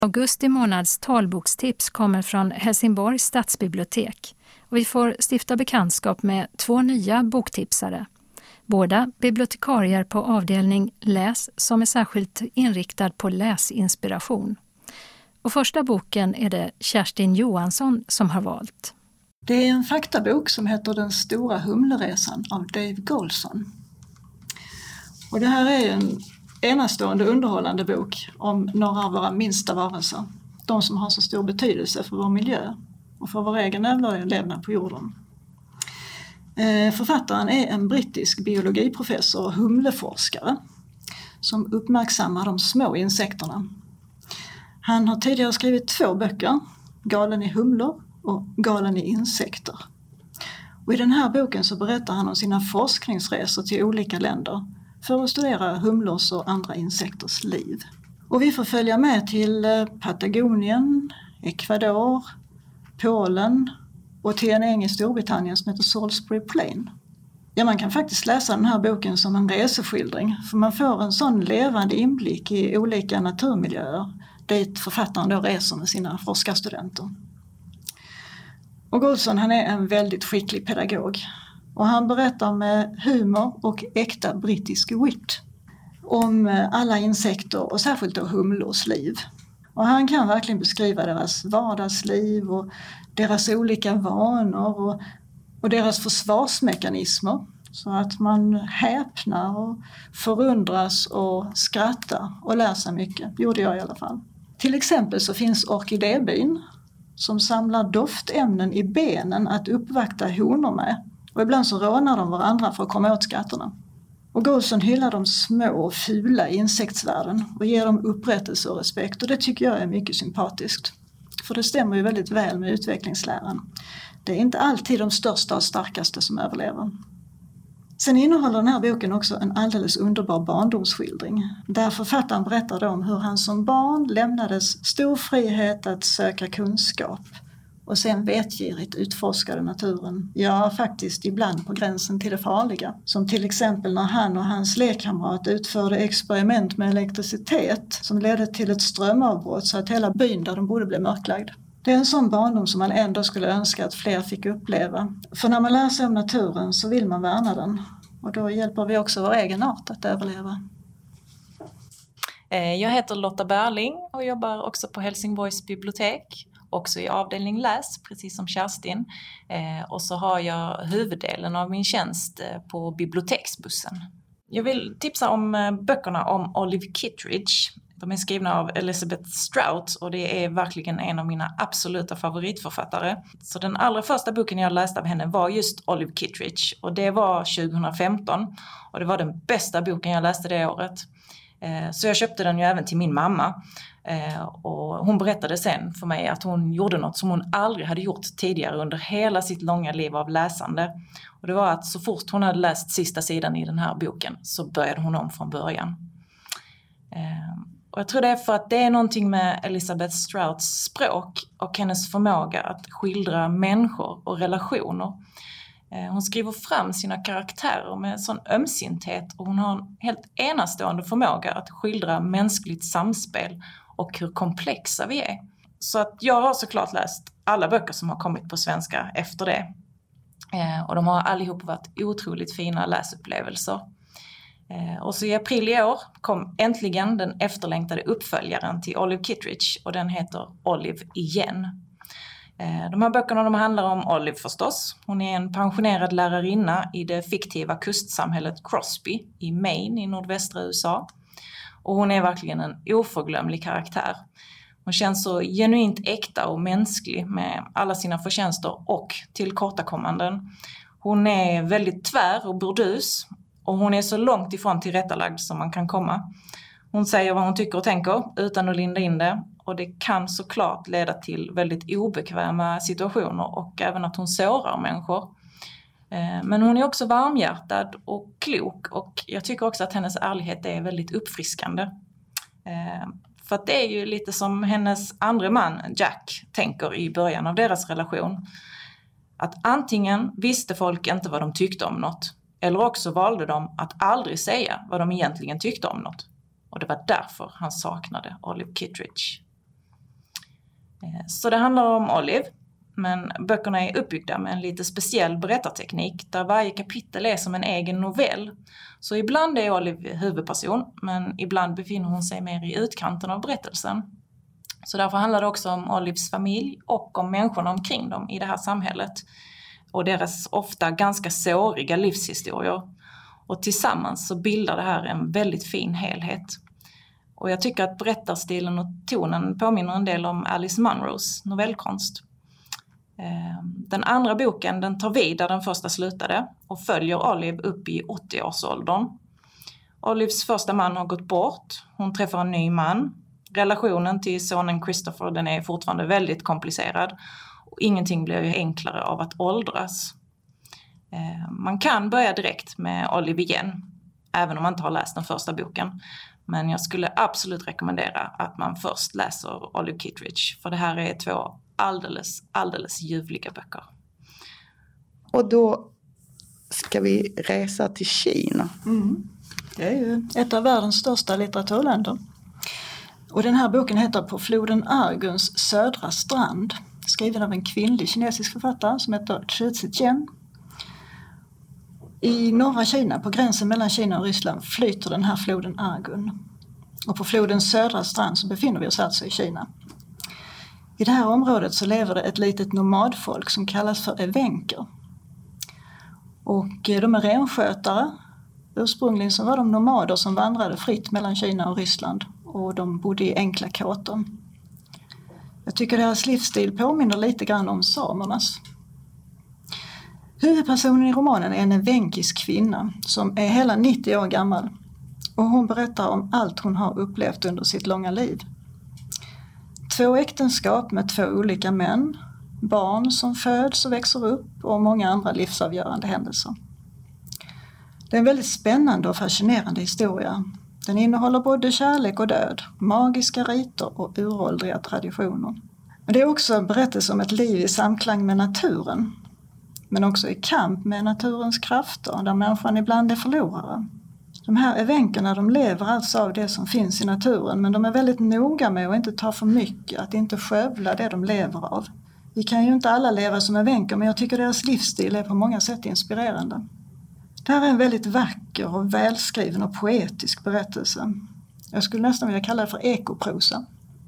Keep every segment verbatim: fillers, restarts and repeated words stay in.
Augusti månads talbokstips kommer från Helsingborgs stadsbibliotek och vi får stifta bekantskap med två nya boktipsare. Båda bibliotekarier på avdelning Läs som är särskilt inriktad på läsinspiration. Och första boken är det Kerstin Johansson som har valt. Det är en faktabok som heter Den stora humleresan av Dave Goulson. Och det här är en enastående underhållande bok om några av våra minsta varelser. De som har så stor betydelse för vår miljö och för vår egen överlevnad på jorden. Författaren är en brittisk biologiprofessor och humleforskare som uppmärksammar de små insekterna. Han har tidigare skrivit två böcker, Galen i humlor och Galen i insekter. Och i den här boken så berättar han om sina forskningsresor till olika länder för att studera humlors och andra insekters liv. Och vi får följa med till Patagonien, Ecuador, Polen och till en äng i Storbritannien som heter Salisbury Plain. Ja, man kan faktiskt läsa den här boken som en reseskildring, för man får en sån levande inblick i olika naturmiljöer dit författaren då reser med sina forskarstudenter. Och Goulson, han är en väldigt skicklig pedagog och han berättar med humor och äkta brittisk wit om alla insekter och särskilt då humlors liv. Och han kan verkligen beskriva deras vardagsliv och deras olika vanor och, och deras försvarsmekanismer så att man häpnar och förundras och skrattar och lär sig mycket. Det gjorde jag i alla fall. Till exempel så finns orkidébyn som samlar doftämnen i benen att uppvakta honor med. Och ibland så rånar de varandra för att komma åt skatterna. Och Goulson hyllar de små och fula insektsvärlden och ger dem upprättelse och respekt. Och det tycker jag är mycket sympatiskt. För det stämmer ju väldigt väl med utvecklingsläran. Det är inte alltid de största och starkaste som överlever. Sen innehåller den här boken också en alldeles underbar barndomsskildring. Där författaren berättar då om hur han som barn lämnades stor frihet att söka kunskap. Och sen vetgirigt utforskade naturen. Ja, faktiskt ibland på gränsen till det farliga. Som till exempel när han och hans lekkamrat utförde experiment med elektricitet som ledde till ett strömavbrott så att hela byn där de borde bli mörklagd. Det är en sån barndom som man ändå skulle önska att fler fick uppleva. För när man lär sig om naturen så vill man värna den. Och då hjälper vi också vår egen art att överleva. Jag heter Lotta Berling och jobbar också på Helsingborgs bibliotek. Också i avdelning Läs, precis som Kerstin. Eh, och så har jag huvuddelen av min tjänst eh, på biblioteksbussen. Jag vill tipsa om eh, böckerna om Olive Kittredge. De är skrivna av Elizabeth Strout och det är verkligen en av mina absoluta favoritförfattare. Så den allra första boken jag läste av henne var just Olive Kittredge och det var tjugohundrafemton. Och det var den bästa boken jag läste det året. Eh, så jag köpte den ju även till min mamma. Eh, och hon berättade sen för mig att hon gjorde något som hon aldrig hade gjort tidigare under hela sitt långa liv av läsande. Och det var att så fort hon hade läst sista sidan i den här boken så började hon om från början. Eh, och jag tror det är för att det är någonting med Elizabeth Strouts språk och hennes förmåga att skildra människor och relationer. Eh, hon skriver fram sina karaktärer med sån ömsinthet och hon har en helt enastående förmåga att skildra mänskligt samspel och hur komplexa vi är. Så att jag har såklart läst alla böcker som har kommit på svenska efter det. Eh, och de har allihop varit otroligt fina läsupplevelser. Eh, och så i april i år kom äntligen den efterlängtade uppföljaren till Olive Kittredge och den heter Olive igen. Eh, de här böckerna de handlar om Olive förstås. Hon är en pensionerad lärarinna i det fiktiva kustsamhället Crosby i Maine i nordvästra U S A. Och hon är verkligen en oförglömlig karaktär. Hon känns så genuint äkta och mänsklig med alla sina förtjänster och tillkortakommanden. Hon är väldigt tvär och burdus och hon är så långt ifrån tillrättalagd som man kan komma. Hon säger vad hon tycker och tänker utan att linda in det och det kan såklart leda till väldigt obekväma situationer och även att hon sårar människor. Men hon är också varmhjärtad och klok och jag tycker också att hennes ärlighet är väldigt uppfriskande. För att det är ju lite som hennes andra man Jack tänker i början av deras relation. Att antingen visste folk inte vad de tyckte om något eller också valde de att aldrig säga vad de egentligen tyckte om något. Och det var därför han saknade Olive Kittredge. Så det handlar om Olive, men böckerna är uppbyggda med en lite speciell berättarteknik där varje kapitel är som en egen novell. Så ibland är Olive huvudperson, men ibland befinner hon sig mer i utkanten av berättelsen. Så därför handlar det också om Olives familj och om människorna omkring dem i det här samhället och deras ofta ganska såriga livshistorier. Och tillsammans så bildar det här en väldigt fin helhet. Och jag tycker att berättarstilen och tonen påminner en del om Alice Munros novellkonst. Den andra boken den tar vid där den första slutade och följer Olive upp i åttio-årsåldern. Olives första man har gått bort, hon träffar en ny man. Relationen till sonen Christopher den är fortfarande väldigt komplicerad och ingenting blir ju enklare av att åldras. Man kan börja direkt med Olive igen, även om man inte har läst den första boken. Men jag skulle absolut rekommendera att man först läser Olive Kitteridge, för det här är två alldeles, alldeles ljuvliga böcker. Och då ska vi resa till Kina. Mm. Det är ju ett av världens största litteraturländer. Och den här boken heter På floden Arguns södra strand, skriven av en kvinnlig kinesisk författare som heter Zhi Zijian. I norra Kina, på gränsen mellan Kina och Ryssland, flyter den här floden Argun. Och på flodens södra strand så befinner vi oss alltså i Kina. I det här området så lever det ett litet nomadfolk som kallas för evenker. Och de är renskötare. Ursprungligen så var de nomader som vandrade fritt mellan Kina och Ryssland. Och de bodde i enkla kåtor. Jag tycker deras livsstil påminner lite grann om samernas. Huvudpersonen i romanen är en evenkisk kvinna som är hela nittio år gammal. Och hon berättar om allt hon har upplevt under sitt långa liv. Två äktenskap med två olika män, barn som föds och växer upp och många andra livsavgörande händelser. Det är en väldigt spännande och fascinerande historia. Den innehåller både kärlek och död, magiska riter och uråldriga traditioner. Men det är också en berättelse om ett liv i samklang med naturen, men också i kamp med naturens krafter där människan ibland är förlorare. De här evenkerna de lever alltså av det som finns i naturen, men de är väldigt noga med att inte ta för mycket, att inte skövla det de lever av. Vi kan ju inte alla leva som evenker, men jag tycker deras livsstil är på många sätt inspirerande. Det här är en väldigt vacker och välskriven och poetisk berättelse. Jag skulle nästan vilja kalla det för ekoprosa.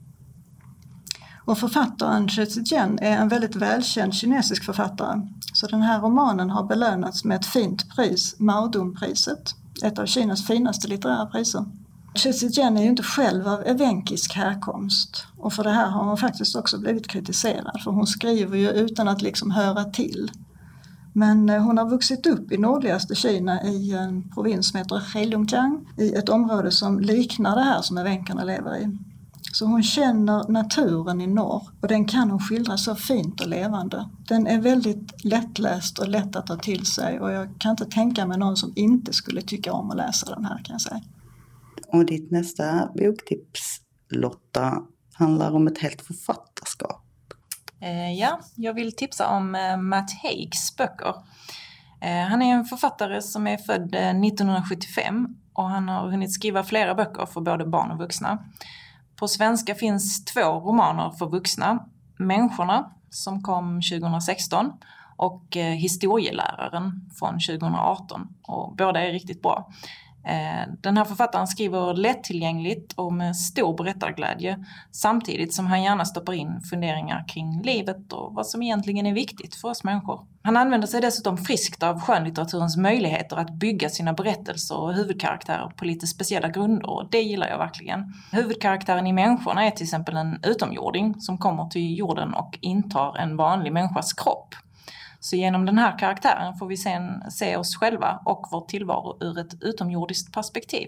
Och författaren Zhi Zijian är en väldigt välkänd kinesisk författare. Så den här romanen har belönats med ett fint pris, Maodong-priset. Ett av Kinas finaste litterära priser. Zhi Zijian är ju inte själv av evenkisk härkomst. Och för det här har hon faktiskt också blivit kritiserad. För hon skriver ju utan att liksom höra till. Men hon har vuxit upp i nordligaste Kina i en provins som heter Heilongjiang. I ett område som liknar det här som evenkerna lever i. Så hon känner naturen i norr och den kan hon skildra så fint och levande. Den är väldigt lättläst och lätt att ta till sig och jag kan inte tänka mig någon som inte skulle tycka om att läsa den här, kan jag säga. Och ditt nästa boktips, Lotta, handlar om ett helt författarskap. Ja, jag vill tipsa om Matt Haigs böcker. Han är en författare som är född nittonhundrasjuttiofem och han har hunnit skriva flera böcker för både barn och vuxna. På svenska finns två romaner för vuxna, Människorna som kom tjugohundrasexton och Historieläraren från tjugohundraarton, och båda är riktigt bra. Den här författaren skriver lättillgängligt och med stor berättarglädje samtidigt som han gärna stoppar in funderingar kring livet och vad som egentligen är viktigt för oss människor. Han använder sig dessutom friskt av skönlitteraturens möjligheter att bygga sina berättelser och huvudkaraktärer på lite speciella grunder, och det gillar jag verkligen. Huvudkaraktären i Människorna är till exempel en utomjording som kommer till jorden och intar en vanlig människas kropp. Så genom den här karaktären får vi sen se oss själva och vår tillvaro ur ett utomjordiskt perspektiv.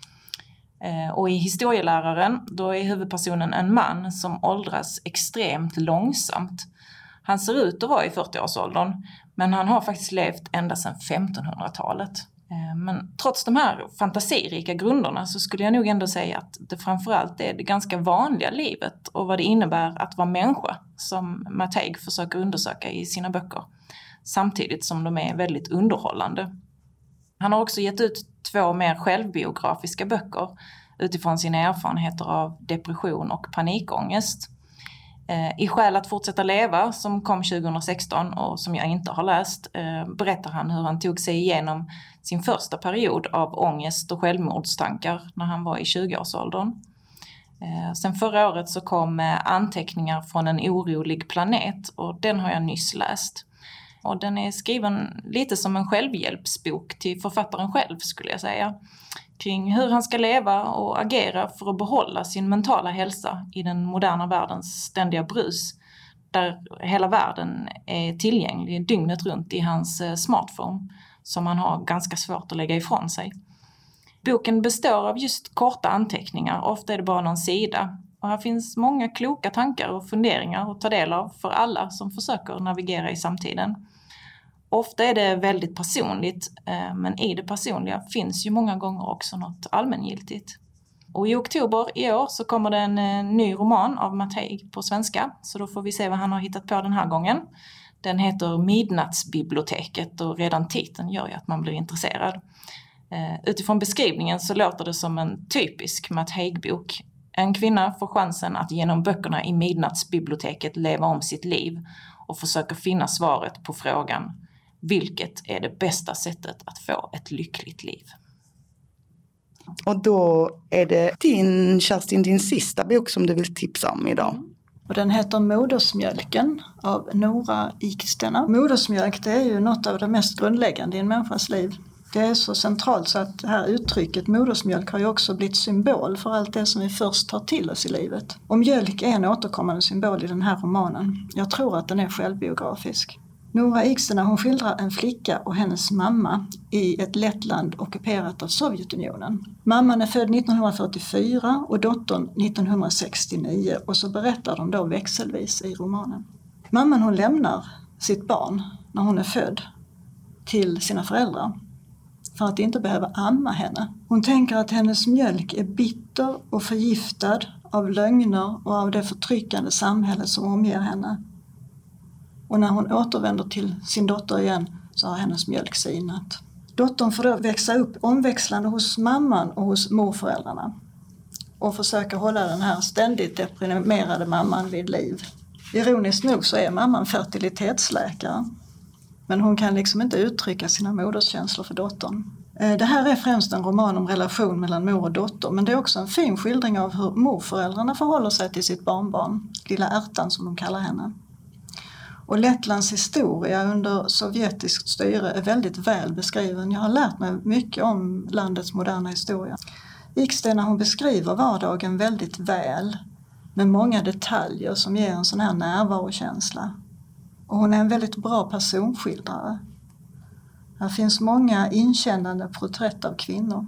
Och i Historieläraren då är huvudpersonen en man som åldras extremt långsamt. Han ser ut att vara i fyrtio-årsåldern, men han har faktiskt levt ända sedan femtonhundratalet. Men trots de här fantasirika grunderna så skulle jag nog ändå säga att det framförallt är det ganska vanliga livet och vad det innebär att vara människa som Matt Haig försöker undersöka i sina böcker, samtidigt som de är väldigt underhållande. Han har också gett ut två mer självbiografiska böcker utifrån sina erfarenheter av depression och panikångest. I Skäl att fortsätta leva, som kom tjugohundrasexton och som jag inte har läst, berättar han hur han tog sig igenom sin första period av ångest och självmordstankar när han var i tjugoårsåldern. Sen förra året så kom Anteckningar från en orolig planet, och den har jag nyss läst. Och den är skriven lite som en självhjälpsbok till författaren själv, skulle jag säga. Kring hur han ska leva och agera för att behålla sin mentala hälsa i den moderna världens ständiga brus. Där hela världen är tillgänglig dygnet runt i hans smartphone, som han har ganska svårt att lägga ifrån sig. Boken består av just korta anteckningar, ofta är det bara någon sida. Och här finns många kloka tankar och funderingar att ta del av för alla som försöker navigera i samtiden. Ofta är det väldigt personligt, men i det personliga finns ju många gånger också något allmängiltigt. Och i oktober i år så kommer det en ny roman av Matt Haig på svenska, så då får vi se vad han har hittat på den här gången. Den heter Midnattsbiblioteket, och redan titeln gör ju att man blir intresserad. Utifrån beskrivningen så låter det som en typisk Matt Haig-bok. En kvinna får chansen att genom böckerna i Midnattsbiblioteket leva om sitt liv och försöka finna svaret på frågan: vilket är det bästa sättet att få ett lyckligt liv? Och då är det din, Kerstin, din sista bok som du vill tipsa om idag. Och den heter Modersmjölken av Nora Ikstena. Modersmjölk, det är ju något av det mest grundläggande i en människas liv. Det är så centralt så att det här uttrycket modersmjölk har ju också blivit symbol för allt det som vi först tar till oss i livet. Och mjölk är en återkommande symbol i den här romanen. Jag tror att den är självbiografisk. Nora Ikstena, hon skildrar en flicka och hennes mamma i ett Lettland ockuperat av Sovjetunionen. Mamman är född nittonhundrafyrtiofyra och dottern nittonhundrasextionio, och så berättar de då växelvis i romanen. Mamman, hon lämnar sitt barn när hon är född till sina föräldrar för att inte behöva amma henne. Hon tänker att hennes mjölk är bitter och förgiftad av lögner och av det förtryckande samhället som omger henne. Och när hon återvänder till sin dotter igen så har hennes mjölk sinat. Dottern får då växa upp omväxlande hos mamman och hos morföräldrarna och försöka hålla den här ständigt deprimerade mamman vid liv. Ironiskt nog så är mamman fertilitetsläkare, men hon kan liksom inte uttrycka sina moderskänslor för dottern. Det här är främst en roman om relation mellan mor och dotter, men det är också en fin skildring av hur morföräldrarna förhåller sig till sitt barnbarn, lilla ärtan som de kallar henne. Och Lettlands historia under sovjetiskt styre är väldigt väl beskriven. Jag har lärt mig mycket om landets moderna historia. Ikstena, hon beskriver vardagen väldigt väl med många detaljer som ger en sån här närvarokänsla. Och hon är en väldigt bra personskildrare. Här finns många inkännande porträtt av kvinnor.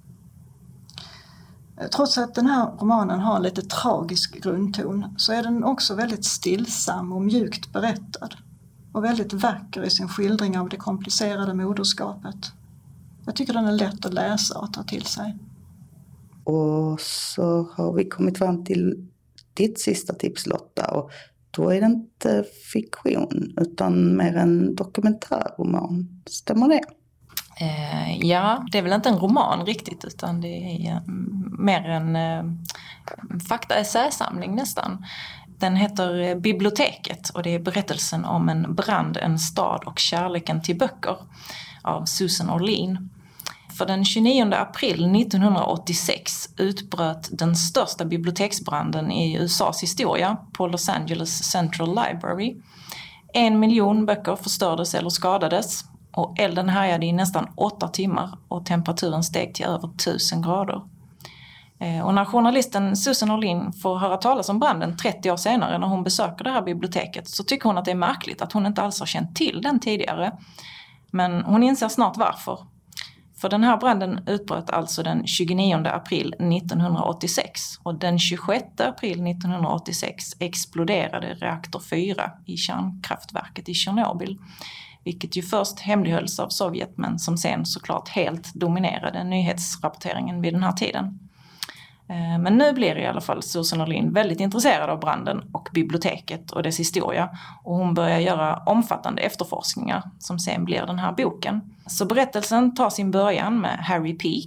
Trots att den här romanen har en lite tragisk grundton så är den också väldigt stillsam och mjukt berättad. Och väldigt vacker i sin skildring av det komplicerade moderskapet. Jag tycker den är lätt att läsa och ta till sig. Och så har vi kommit fram till ditt sista tips, Lotta. Och då är det inte fiktion utan mer en dokumentärroman. Stämmer det? Eh, ja, det är väl inte en roman riktigt, utan det är mer en eh, faktaessäsamling nästan. Den heter Biblioteket och det är berättelsen om en brand, en stad och kärleken till böcker av Susan Orlean. För den tjugonionde april nittonhundraåttiosex utbröt den största biblioteksbranden i U S A:s historia på Los Angeles Central Library. En miljon böcker förstördes eller skadades och elden härjade i nästan åtta timmar och temperaturen steg till över tusen grader. Och när journalisten Susan Orlean får höra talas om branden trettio år senare när hon besöker det här biblioteket så tycker hon att det är märkligt att hon inte alls har känt till den tidigare. Men hon inser snart varför. För den här branden utbröt alltså den tjugonionde april nittonhundraåttiosex och den tjugosjätte april nittonhundraåttiosex exploderade reaktor fyra i kärnkraftverket i Tjernobyl. Vilket ju först hemlighölls av Sovjet men som sen såklart helt dominerade nyhetsrapporteringen vid den här tiden. Men nu blir i alla fall Susan Orlean väldigt intresserad av branden och biblioteket och dess historia. Och hon börjar göra omfattande efterforskningar som sen blir den här boken. Så berättelsen tar sin början med Harry Peake.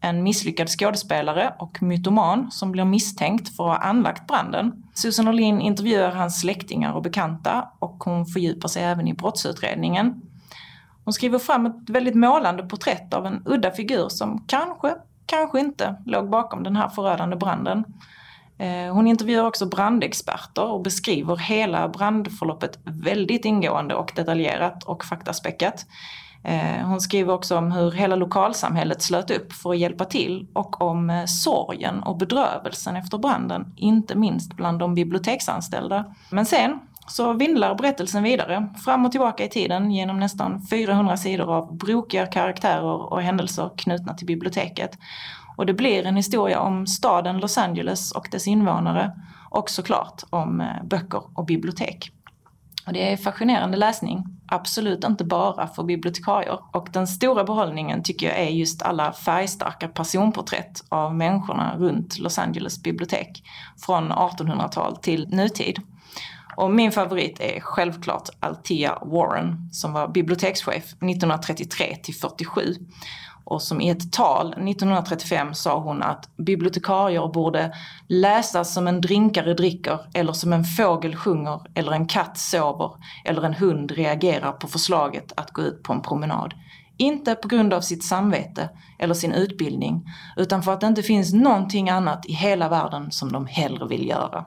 en misslyckad skådespelare och mytoman som blir misstänkt för att ha anlagt branden. Susan Orlean intervjuar hans släktingar och bekanta och hon fördjupar sig även i brottsutredningen. Hon skriver fram ett väldigt målande porträtt av en udda figur som kanske, kanske inte låg bakom den här förödande branden. Hon intervjuar också brandexperter och beskriver hela brandförloppet väldigt ingående och detaljerat och faktaspäckat. Hon skriver också om hur hela lokalsamhället slöt upp för att hjälpa till och om sorgen och bedrövelsen efter branden, inte minst bland de biblioteksanställda. Men sen så vindlar berättelsen vidare, fram och tillbaka i tiden genom nästan fyrahundra sidor av brokiga karaktärer och händelser knutna till biblioteket. Och det blir en historia om staden Los Angeles och dess invånare och såklart om böcker och bibliotek. Och det är fascinerande läsning, absolut inte bara för bibliotekarier. Och den stora behållningen tycker jag är just alla färgstarka personporträtt av människorna runt Los Angeles bibliotek från artonhundratal till nutid. Och min favorit är självklart Althea Warren som var bibliotekschef nittonhundratrettiotre till fyrtiosju. Och som i ett tal nittonhundratrettiofem sa hon att bibliotekarier borde läsa som en drinkare dricker eller som en fågel sjunger eller en katt sover eller en hund reagerar på förslaget att gå ut på en promenad. Inte på grund av sitt samvete eller sin utbildning utan för att det inte finns någonting annat i hela världen som de hellre vill göra.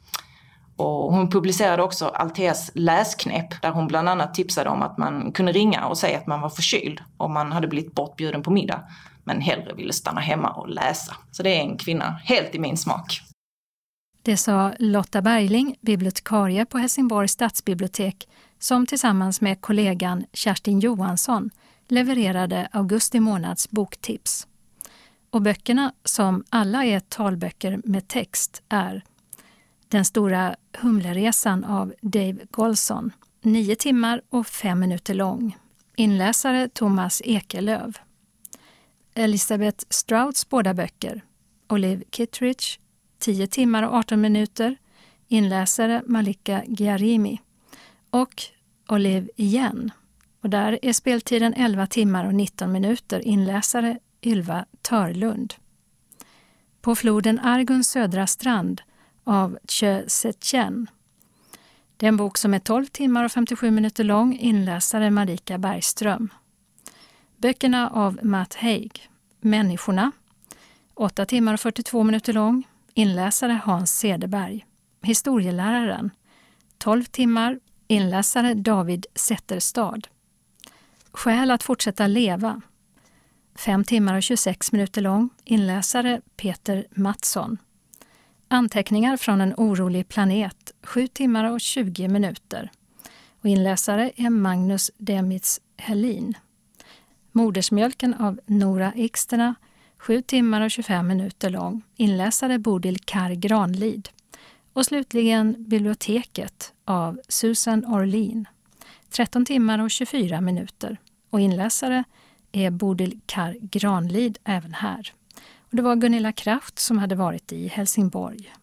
Och hon publicerade också Altheas läsknep där hon bland annat tipsade om att man kunde ringa och säga att man var förkyld om man hade blivit bortbjuden på middag men hellre ville stanna hemma och läsa. Så det är en kvinna helt i min smak. Det sa Lotta Bergling, bibliotekarie på Helsingborgs stadsbibliotek som tillsammans med kollegan Kerstin Johansson levererade augusti månads boktips. Och böckerna som alla är talböcker med text är Den stora humleresan av Dave Golson, nio timmar och fem minuter lång. Inläsare Thomas Ekelöv. Elizabeth Strouds båda böcker. Olive Kittredge, tio timmar och arton minuter. Inläsare Malika Giarimi. Och Olive igen. Och där är speltiden elva timmar och nitton minuter. Inläsare Ylva Törlund. På floden Arguns södra strand av Chö Setjen. Det är en bok som är tolv timmar och femtiosju minuter lång, inläsare Marika Bergström. Böckerna av Matt Haig. Människorna, åtta timmar och fyrtiotvå minuter lång, inläsare Hans Cederberg. Historieläraren, tolv timmar, inläsare David Zetterstad. Skäl att fortsätta leva, fem timmar och tjugosex minuter lång, inläsare Peter Mattsson. Anteckningar från en orolig planet, sju timmar och tjugo minuter. Och inläsare är Magnus Demitz Helin. Modersmjölken av Nora Ikstena, sju timmar och tjugofem minuter lång. Inläsare Bodil Kar Granlid. Och slutligen Biblioteket av Susan Orlean, tretton timmar och tjugofyra minuter. Och inläsare är Bodil Kar Granlid även här. Och det var Gunilla Kraft som hade varit i Helsingborg.